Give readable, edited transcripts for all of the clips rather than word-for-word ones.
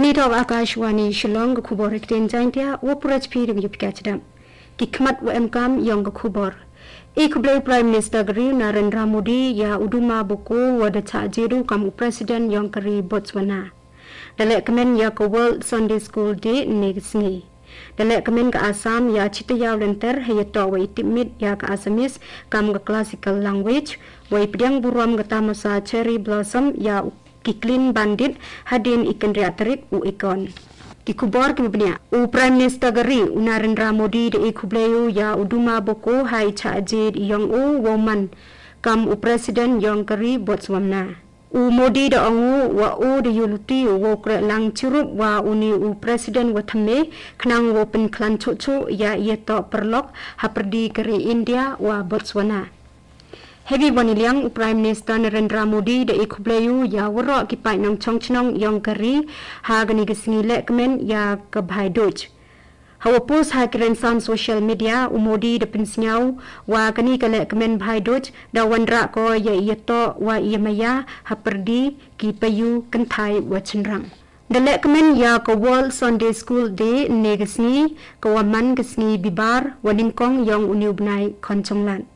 Kani tahu Akashwani Shillong ke kubor ikten jaintia wapuraj pi dengan yupikachdam. Kikmat UMKM yang ke kubor. Ikubli Prime Minister Geri Narendra Modi ya uduma buku wada takjiru kamu Presiden yang keri Botswana. Dalek kemen ya ke World Sunday School Day negisngi. Dalek kemen ke Assam ya cita ya lenter hayato wa itimit ya ke Assamese kamu ke classical language wa ipdiang buruam ke tamasa cherry blossom ya Kiklin bandit hadin ikan terik u ikon. Kikubor kibnya u Prime Minister Geri Narendra Modi de ikubleyu ya uduma boko hai chajid yang u woman kam u Presiden yang keri Botswana. U Modi de ongu wa u de yuluti wo kre lang churup wa uni u Presiden wa thame knang wo pen klan chuchu ya yeto perlok haperdi keri India wa Botswana. Heavy waniliang Prime Minister Narendra Modi de ikubleyu ya warok kipai nang chongchnong yang keri ha gani gesngi lekmen ya kabhai doj. Hawa post ha kirensan social media Modi de pensiau wa gani lekmen bhai doj da wandra ko ya yeto wa yemaya ha perdi ki payu kenthai wa chenrang. The lekmen ya ko World Sunday School Day ne gesngi ko waman gesngi bibar waningkong yang uniubnai konchonglan.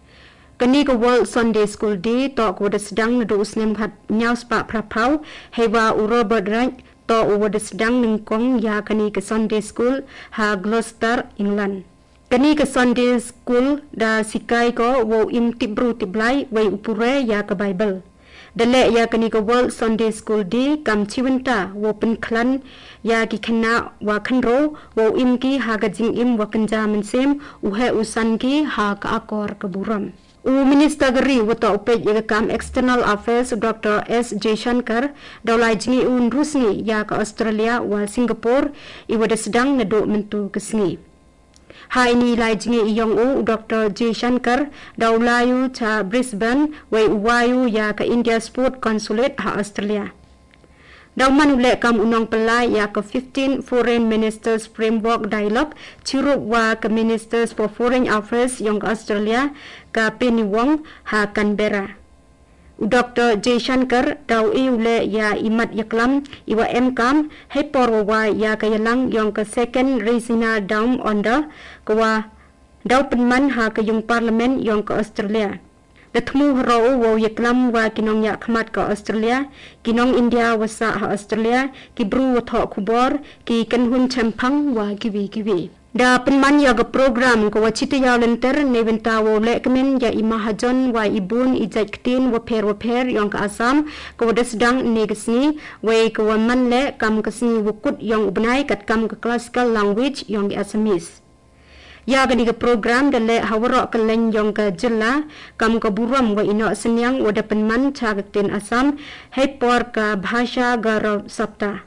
Kani ke World Sunday School Day to ko sedang nado usnem khat nyaus pa prapau hewa u Robert Wright to u sedang ningkong ya kani ke Sunday School ha Gloucester England. Kani ke Sunday School da sikai ko wo im tibru tiblai wai upure ya ke Bible. Dale ya kani ke World Sunday School Day kam chiwenta wo pen klan ya ki khana wa khanro wo im ki ha ga jing im wa kanja mensem u he usan ki ha ka akor ke buram. Minister Geri wata upej ya kam External Affairs Dr. S. Jaishankar daulai jingi rusni ya ke Australia wal Singapore iwada sedang nado mentu kesngi. Ha ini lai jingi iyong Dr. Jaishankar daulayu cha Brisbane wai uwayu ya ke India Sport Consulate ha Australia. Dauman ule kam unang pelai ya ke 15 Foreign Ministers Framework Dialogue cirup wa ke Ministers for Foreign Affairs yang ke Australia ke Penny Wong ha Canberra. Dr. Jaishankar dau ule ya imat yaklam iwa MKM hepor wa ya ke yalang yang ke Second Regional Down Under ke wa dau penman ha ke yung Parlimen yang ke Australia. Datmu ro wo yaklam wa kinong ya khmat ka Australia kinong India wasa ha Australia ki bru wa tho kubor ki kanhun champang wa kiwi da penman ya ga program ko wa chita ya lenter ne benta wo lekmen ya imahajon wa ibun ijaktin wa pher yang ka Assam ko da sedang ne gesni we ko wa man le kam kesni wukut yang ubnai kat kam ka classical language yang Assamese. Ya gani ke program dale hawarok ke len yang ke jela kam ke buram wa ino senyang wa dapen man chagatin Assam hepor ke bahasa garo sabta.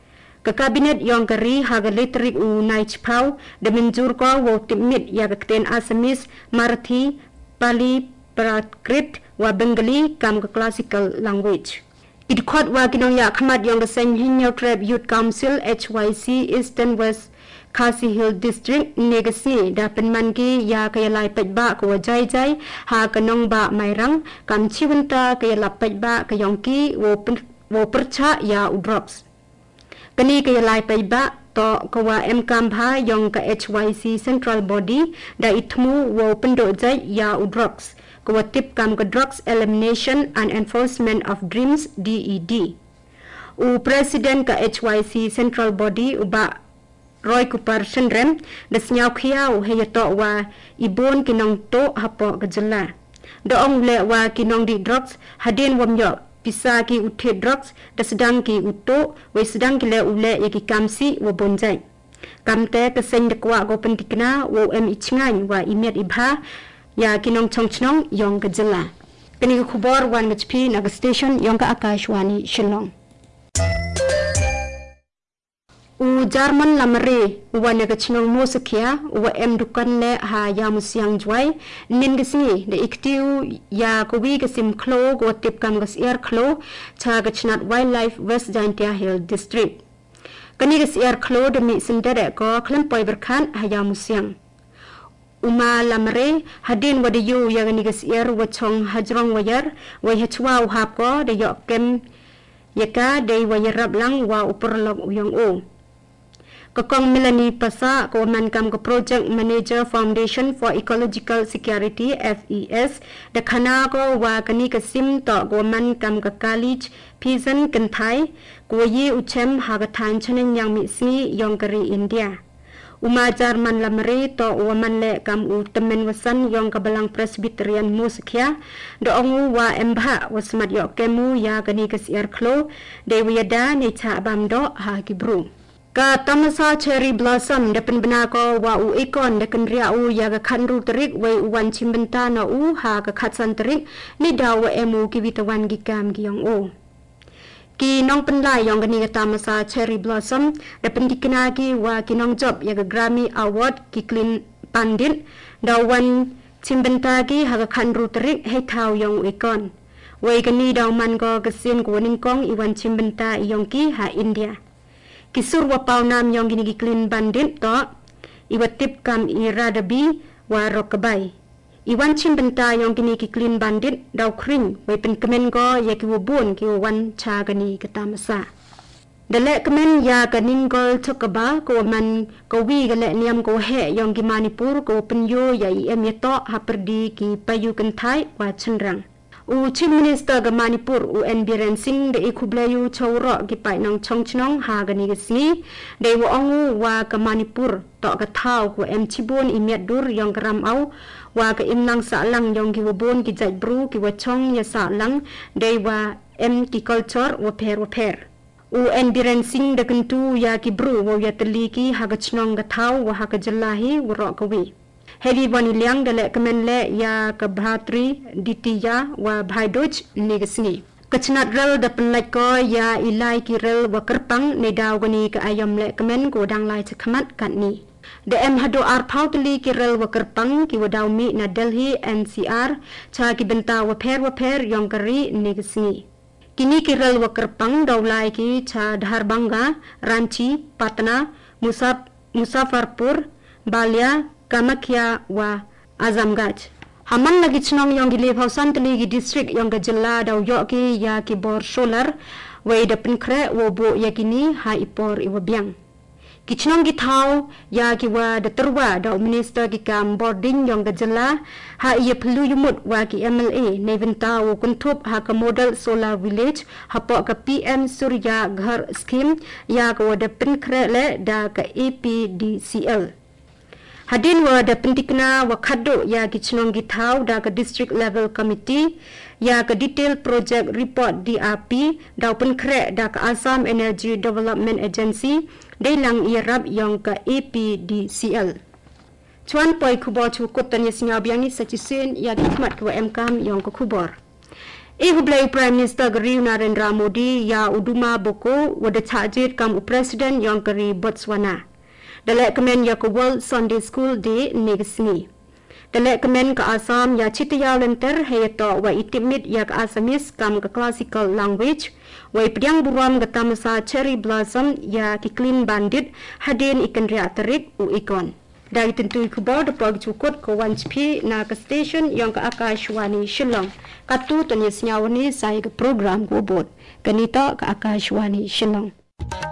Ke kabinet yang keri haga letrik u naich pau de menjur ko wa timit ya ke ten Assamese Marathi Pali Prakrit wa Bengali kam ke classical language. Idkhot wa kinong ya khmat yang ke Senhinyo Treb Youth Council HYC Eastern West Khasi Hill District negasi dapen manki ya kaya lai pejba ko jai ha kanong ba mairang kam chiwenta kaya la pejba kayongki wo percha ya udrops kani kaya lai pejba to ko wa MKM bha yong ka HYC Central Body da itmu wo pendo jai ya udrops ko tip kam ka Drugs Elimination and Enforcement of Dreams DED u President ka HYC Central Body uba Roy Kupar Shendrem da senyau khiau heyato wa ibon kinong to hapo gejela. Da ong le wa kinong di drugs hadin wamyo pisa ki uthe drugs da sedang ki uto we sedang ki le ule yaki kamsi wa bonjai. Kamte ke seng dekwa go pentikna wo em ichngan wa imiat ibha ya kinong chongchnong yong gejela. Kini khubor wan HP naga station yong ka Akashwani Shillong. U Jarman lamare wa naga chinong mo sakya wa em dukan le ha ya musyang jwai nin gisni de iktiu ya ko wi gasim klo go tip kam gas air klo cha ga chnat wildlife West Jaintia Hill District kani gas air klo de mi sindere ko klan poi berkhan ha ya musyang uma lamare hadin wa de yu ya gani gas air wa chong hajrong wayar wa hachwa hap ko de yo kem Yaka day wa yarab lang wa uperlog uyong o. Kakong Melanie Pasa ko man kam ko Project Manager Foundation for Ecological Security FES da khana ko wa kani ka sim to ko man kam ka college Pisan kan Thai ko yi uchem ha ka than chanen yang mi si yong kari India. Umajar man lamri to waman le kam u temen wasan yong kabalang Presbyterian musikya do ongu wa embha wasmat yo kemu ya kani kasiar klo de wiyada ni cha bam do ha kibru ka tamasa cherry blossom de penbena ko wa u ikon de kenria u ya ka khanru terik we uwan chimbenta na u ha ka khatsan terik ni da wa emu kibitawan gikam giyong o ki nong penlai yang kini kata masa cherry blossom dapat dikenali wa ki nong job ya Grammy Award ki clean pandit dawan cimbenta ki haga khanru terik hai thau yang ikon wei kini daw man ko kesin ko ningkong iwan cimbenta yang ki ha India ki surwa paunam yang kini ki clean pandit to iwatip kam iradabi wa rokabai Iwan cimbenta yang kini ki clean bandit daw kring wai pen kemen ko ya ki wubun ki wan cha gani ketamasa dale kemen ya kaningol chokaba ko man ko wi gale niam ko he yang ki Manipur ko penyo ya em yeto ha perdi ki payu kan Thai wa chenrang u chief minister ga Manipur u en biren sing de ikublayu chawro ki pai nang chongchnong ha gani gesni de wo ongu wa ka Manipur to ka thau ko em chibun imiat dur yang karam au wa ka imlang sa lang yong ki wabon ki jai bru ki wachong ya sa lang dei wa em ki culture wa per u en biren sing de kentu ya ki bru wa ya teli ki ha ga chnong ga thau wa ha ka jallahi wa ro ka wi heavy bani liang de le kemen le ya ka bhatri ditiya wa bhaidoj ni gesni kachnat rel da penlai ko ya ilai ki rel wa kerpang ne daw gani ka ayam le kemen ko dang lai chakmat kat ni de em hado ar pautli ki rel wa kerpang ki wadaw mi na Delhi NCR cha ki benta wa per yong kari ni gesni kini ki rel wa kerpang daw lai ki cha Dharbanga Ranchi Patna Muzaffarpur Balia Kamakya wa Azamgaj Haman lagi chnong yong gile phausan tli gi district yong ga jilla daw yo ki ya ki bor solar wei da pinkre wo bo yakini ha ipor iwabyang Kichnong gi thau ya ki wa da terwa da minister ki kam boarding yong ga jilla ha ye plu yumut wa ki MLA neventa wo kuntup ha ka model solar village ha po ka PM Surya Ghar scheme ya ka wa da pinkre le da ka APDCL Hadin wa da pentikna wa khaddo ya kichnong gi thau da ka district level committee ya ka detail project report DRP da penkre da ka Assam Energy Development Agency dailang irab yong ka APDCL chuan poi khubo chu kotani singa biangi sachisen ya dikmat ko MKM yong ka khubor Ihublai Prime Minister Gari Narendra Modi ya uduma boko wada chajit kam president yong kari Botswana Dalek kemen ya ke World Sunday School Day negesni. Dalek kemen ke Assam ya citiya lenter heyato wa itimit ya ke Assamese kam ke classical language. Wa ipdiang buram ke tamasa cherry blossom ya ke clean bandit hadin ikan ria terik u ikon. Dari tentu ikubor depog cukut ke wanchpi na ke station yang ke Akashwani Shillong. Katu tanya senyawani saya ke program gubot. Kanita ke Akashwani Shillong.